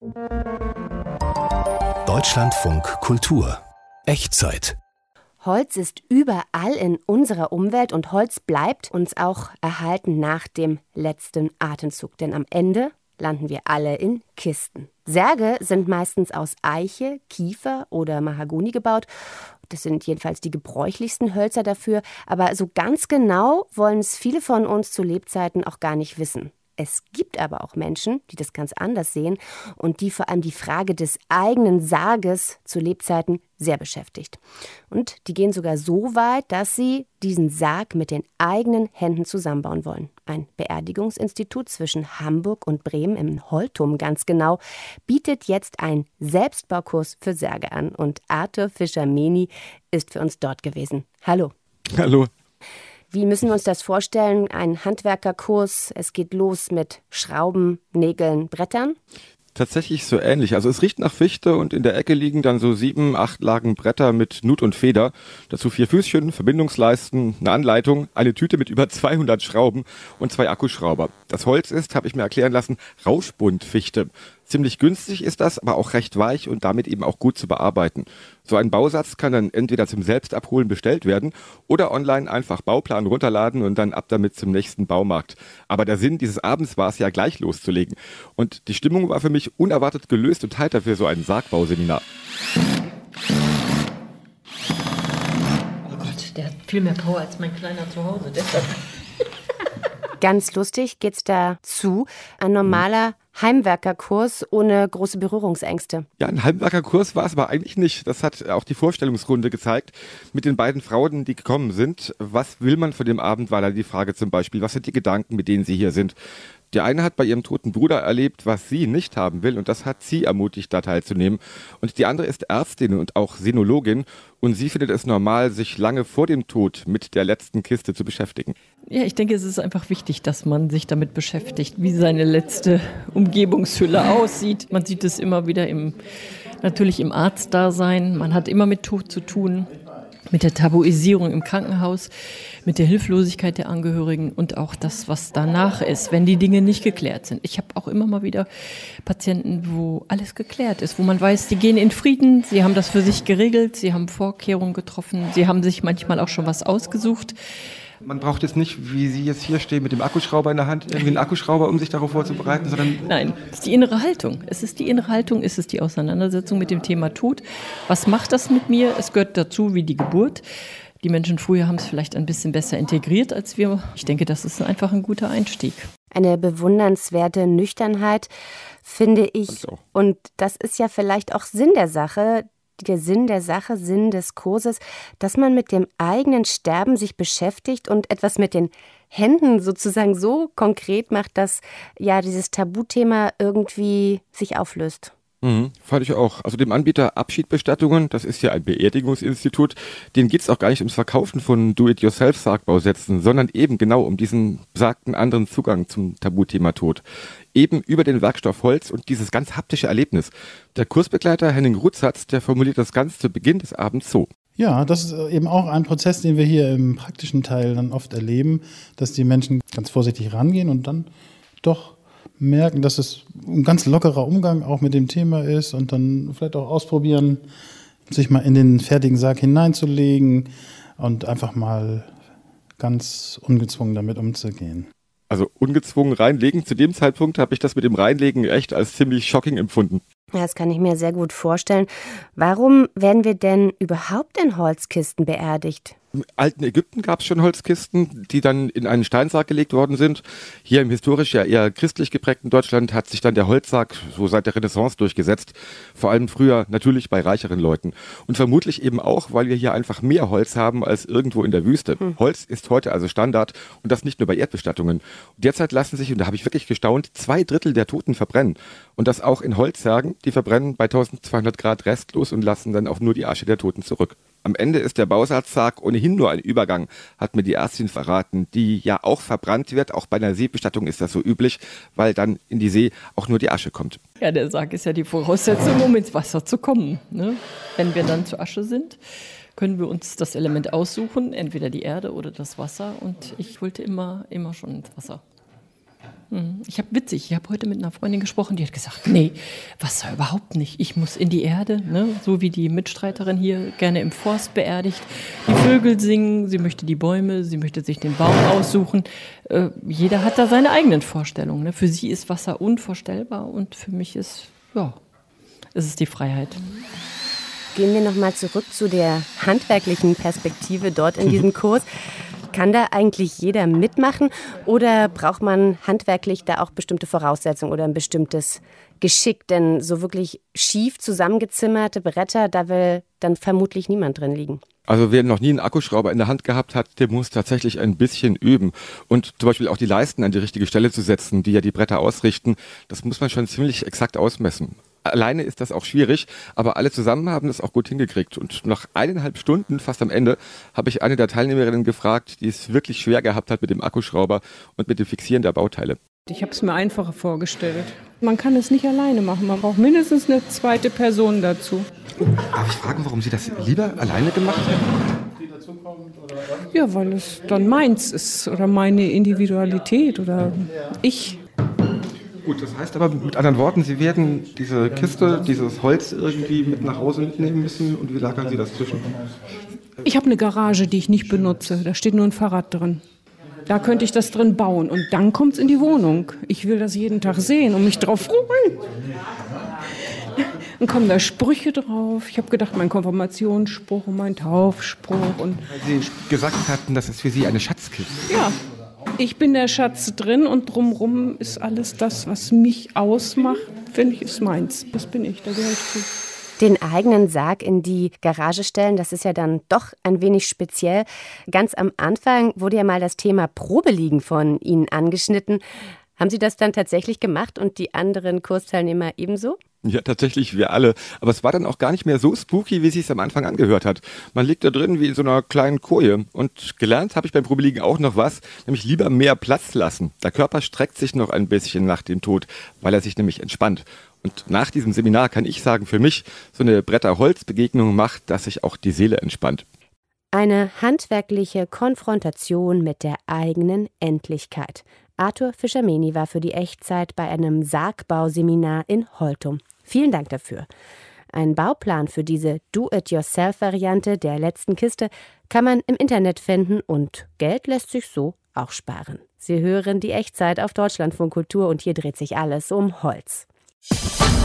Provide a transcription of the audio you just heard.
Deutschlandfunk Kultur. Echtzeit. Holz ist überall in unserer Umwelt und Holz bleibt uns auch erhalten nach dem letzten Atemzug. Denn am Ende landen wir alle in Kisten. Särge sind meistens aus Eiche, Kiefer oder Mahagoni gebaut. Das sind jedenfalls die gebräuchlichsten Hölzer dafür. Aber so ganz genau wollen es viele von uns zu Lebzeiten auch gar nicht wissen. Es gibt aber auch Menschen, die das ganz anders sehen und die vor allem die Frage des eigenen Sarges zu Lebzeiten sehr beschäftigt. Und die gehen sogar so weit, dass sie diesen Sarg mit den eigenen Händen zusammenbauen wollen. Ein Beerdigungsinstitut zwischen Hamburg und Bremen, im Holtum ganz genau, bietet jetzt einen Selbstbaukurs für Särge an. Und Arthur Fischer-Mehni ist für uns dort gewesen. Hallo. Hallo. Wie müssen wir uns das vorstellen? Ein Handwerkerkurs, es geht los mit Schrauben, Nägeln, Brettern? Tatsächlich so ähnlich. Also es riecht nach Fichte und in der Ecke liegen dann so 7, 8 Lagen Bretter mit Nut und Feder. Dazu 4 Füßchen, Verbindungsleisten, eine Anleitung, eine Tüte mit über 200 Schrauben und 2 Akkuschrauber. Das Holz ist, habe ich mir erklären lassen, Rauschbuntfichte. Ziemlich günstig ist das, aber auch recht weich und damit eben auch gut zu bearbeiten. So ein Bausatz kann dann entweder zum Selbstabholen bestellt werden oder online einfach Bauplan runterladen und dann ab damit zum nächsten Baumarkt. Aber der Sinn dieses Abends war es ja gleich loszulegen. Und die Stimmung war für mich unerwartet gelöst und heiter für so ein Sargbauseminar. Oh Gott, der hat viel mehr Power als mein Kleiner zu Hause. Deshalb. Ganz lustig geht's da zu. Ein normaler Heimwerkerkurs ohne große Berührungsängste. Ja, ein Heimwerkerkurs war es aber eigentlich nicht. Das hat auch die Vorstellungsrunde gezeigt mit den beiden Frauen, die gekommen sind. Was will man von dem Abend, war da die Frage zum Beispiel. Was sind die Gedanken, mit denen sie hier sind? Die eine hat bei ihrem toten Bruder erlebt, was sie nicht haben will, und das hat sie ermutigt, da teilzunehmen. Und die andere ist Ärztin und auch Sinologin, und sie findet es normal, sich lange vor dem Tod mit der letzten Kiste zu beschäftigen. Ja, ich denke, es ist einfach wichtig, dass man sich damit beschäftigt, wie seine letzte Umgebungshülle aussieht. Man sieht es immer wieder natürlich im Arztdasein. Man hat immer mit Tod zu tun. Mit der Tabuisierung im Krankenhaus, mit der Hilflosigkeit der Angehörigen und auch das, was danach ist, wenn die Dinge nicht geklärt sind. Ich habe auch immer mal wieder Patienten, wo alles geklärt ist, wo man weiß, die gehen in Frieden, sie haben das für sich geregelt, sie haben Vorkehrungen getroffen, sie haben sich manchmal auch schon was ausgesucht. Man braucht jetzt nicht, wie Sie jetzt hier stehen, mit dem Akkuschrauber in der Hand, irgendwie einen Akkuschrauber, um sich darauf vorzubereiten, sondern... Nein, es ist die innere Haltung. Es ist die innere Haltung, es ist die Auseinandersetzung mit dem Thema Tod. Was macht das mit mir? Es gehört dazu wie die Geburt. Die Menschen früher haben es vielleicht ein bisschen besser integriert als wir. Ich denke, das ist einfach ein guter Einstieg. Eine bewundernswerte Nüchternheit, finde ich. Und das ist ja vielleicht auch Sinn der Sache, Sinn des Kurses, dass man mit dem eigenen Sterben sich beschäftigt und etwas mit den Händen sozusagen so konkret macht, dass ja dieses Tabuthema irgendwie sich auflöst. Fand ich auch. Also dem Anbieter Abschiedbestattungen, das ist ja ein Beerdigungsinstitut, denen geht es auch gar nicht ums Verkaufen von Do-it-yourself-Sargbausätzen, sondern eben genau um diesen besagten anderen Zugang zum Tabuthema Tod. Eben über den Werkstoff Holz und dieses ganz haptische Erlebnis. Der Kursbegleiter Henning Rutzatz, der formuliert das ganz zu Beginn des Abends so. Ja, das ist eben auch ein Prozess, den wir hier im praktischen Teil dann oft erleben, dass die Menschen ganz vorsichtig rangehen und dann doch merken, dass es ein ganz lockerer Umgang auch mit dem Thema ist und dann vielleicht auch ausprobieren, sich mal in den fertigen Sarg hineinzulegen und einfach mal ganz ungezwungen damit umzugehen. Also ungezwungen reinlegen. Zu dem Zeitpunkt habe ich das mit dem Reinlegen echt als ziemlich shocking empfunden. Ja, das kann ich mir sehr gut vorstellen. Warum werden wir denn überhaupt in Holzkisten beerdigt? Im alten Ägypten gab es schon Holzkisten, die dann in einen Steinsarg gelegt worden sind. Hier im historisch ja eher christlich geprägten Deutschland hat sich dann der Holzsarg so seit der Renaissance durchgesetzt. Vor allem früher natürlich bei reicheren Leuten. Und vermutlich eben auch, weil wir hier einfach mehr Holz haben als irgendwo in der Wüste. Holz ist heute also Standard und das nicht nur bei Erdbestattungen. Derzeit lassen sich, und da habe ich wirklich gestaunt, 2/3 der Toten verbrennen. Und das auch in Holzsärgen, die verbrennen bei 1200 Grad restlos und lassen dann auch nur die Asche der Toten zurück. Am Ende ist der Bausatzsarg ohnehin nur ein Übergang, hat mir die Ärztin verraten, die ja auch verbrannt wird. Auch bei einer Seebestattung ist das so üblich, weil dann in die See auch nur die Asche kommt. Ja, der Sarg ist ja die Voraussetzung, um ins Wasser zu kommen. Ne? Wenn wir dann zur Asche sind, können wir uns das Element aussuchen, entweder die Erde oder das Wasser. Und ich wollte immer schon ins Wasser. Ich habe heute mit einer Freundin gesprochen, die hat gesagt, nee, Wasser überhaupt nicht. Ich muss in die Erde, ne? So wie die Mitstreiterin hier, gerne im Forst beerdigt. Die Vögel singen, sie möchte die Bäume, sie möchte sich den Baum aussuchen. Jeder hat da seine eigenen Vorstellungen. Ne? Für sie ist Wasser unvorstellbar und für mich ist es die Freiheit. Gehen wir nochmal zurück zu der handwerklichen Perspektive dort in diesem Kurs. Kann da eigentlich jeder mitmachen oder braucht man handwerklich da auch bestimmte Voraussetzungen oder ein bestimmtes Geschick? Denn so wirklich schief zusammengezimmerte Bretter, da will dann vermutlich niemand drin liegen. Also wer noch nie einen Akkuschrauber in der Hand gehabt hat, der muss tatsächlich ein bisschen üben. Und zum Beispiel auch die Leisten an die richtige Stelle zu setzen, die ja die Bretter ausrichten, das muss man schon ziemlich exakt ausmessen. Alleine ist das auch schwierig, aber alle zusammen haben das auch gut hingekriegt. Und nach 1,5 Stunden, fast am Ende, habe ich eine der Teilnehmerinnen gefragt, die es wirklich schwer gehabt hat mit dem Akkuschrauber und mit dem Fixieren der Bauteile. Ich habe es mir einfacher vorgestellt. Man kann es nicht alleine machen, man braucht mindestens eine zweite Person dazu. Darf ich fragen, warum Sie das lieber alleine gemacht hätten? Ja, weil es dann meins ist oder meine Individualität oder ich. Gut, das heißt aber mit anderen Worten, Sie werden diese Kiste, dieses Holz irgendwie mit nach Hause mitnehmen müssen und wie lagern Sie das zwischen? Ich habe eine Garage, die ich nicht benutze. Da steht nur ein Fahrrad drin. Da könnte ich das drin bauen und dann kommt es in die Wohnung. Ich will das jeden Tag sehen und mich drauf freuen. Dann kommen da Sprüche drauf. Ich habe gedacht, mein Konfirmationsspruch und mein Taufspruch. Und Weil Sie gesagt hatten, das ist für Sie eine Schatzkiste. ja, ich bin der Schatz drin und drumherum ist alles das, was mich ausmacht, finde ich, ist meins. Das bin ich, da gehöre ich zu. Den eigenen Sarg in die Garage stellen, das ist ja dann doch ein wenig speziell. Ganz am Anfang wurde ja mal das Thema Probeliegen von Ihnen angeschnitten. Haben Sie das dann tatsächlich gemacht und die anderen Kursteilnehmer ebenso? Ja, tatsächlich, wir alle. Aber es war dann auch gar nicht mehr so spooky, wie es sich am Anfang angehört hat. Man liegt da drin wie in so einer kleinen Koje. Und gelernt habe ich beim Probeliegen auch noch was, nämlich lieber mehr Platz lassen. Der Körper streckt sich noch ein bisschen nach dem Tod, weil er sich nämlich entspannt. Und nach diesem Seminar kann ich sagen, für mich, so eine Bretter-Holz-Begegnung macht, dass sich auch die Seele entspannt. Eine handwerkliche Konfrontation mit der eigenen Endlichkeit. Arthur Fischer-Mehni war für die Echtzeit bei einem Sargbauseminar in Holtum. Vielen Dank dafür. Ein Bauplan für diese Do-it-yourself-Variante der letzten Kiste kann man im Internet finden und Geld lässt sich so auch sparen. Sie hören die Echtzeit auf Deutschlandfunk Kultur und hier dreht sich alles um Holz.